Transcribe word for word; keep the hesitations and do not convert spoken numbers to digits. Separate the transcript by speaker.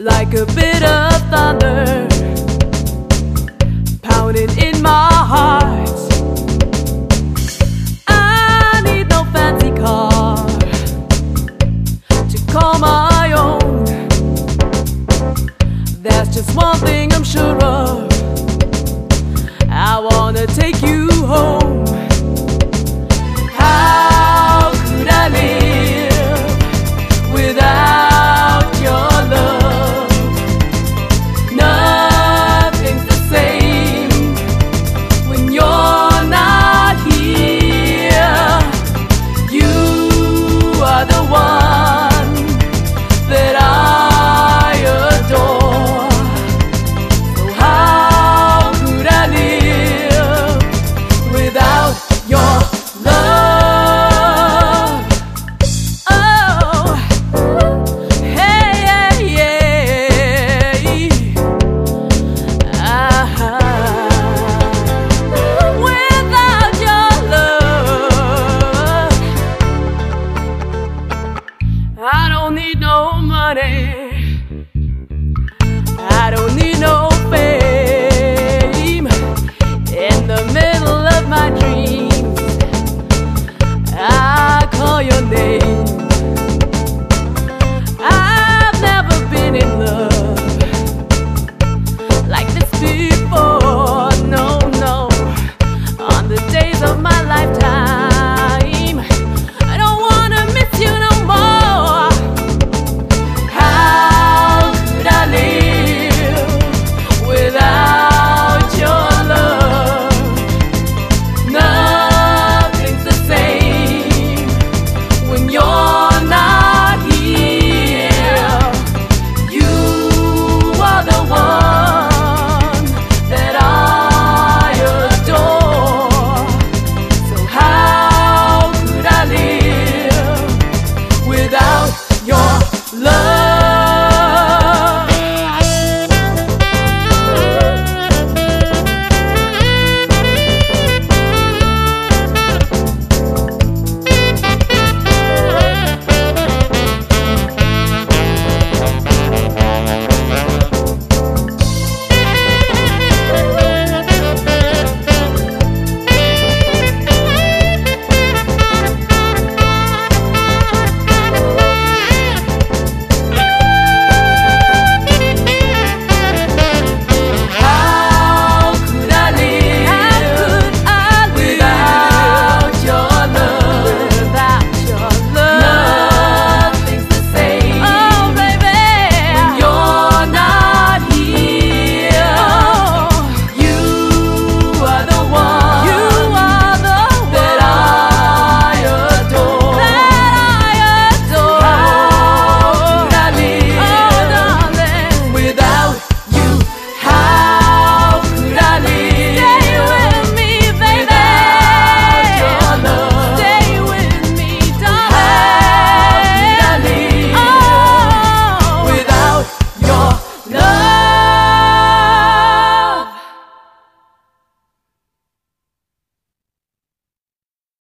Speaker 1: like a bit of thunder pounding in my heart. I need no fancy car to call my own. There's just one thing I'm sure of: I wanna take you home. How could I live without your love? Nothing's the same when you're not here. You are the one that I adore. So how could I live without your love? I don't need no money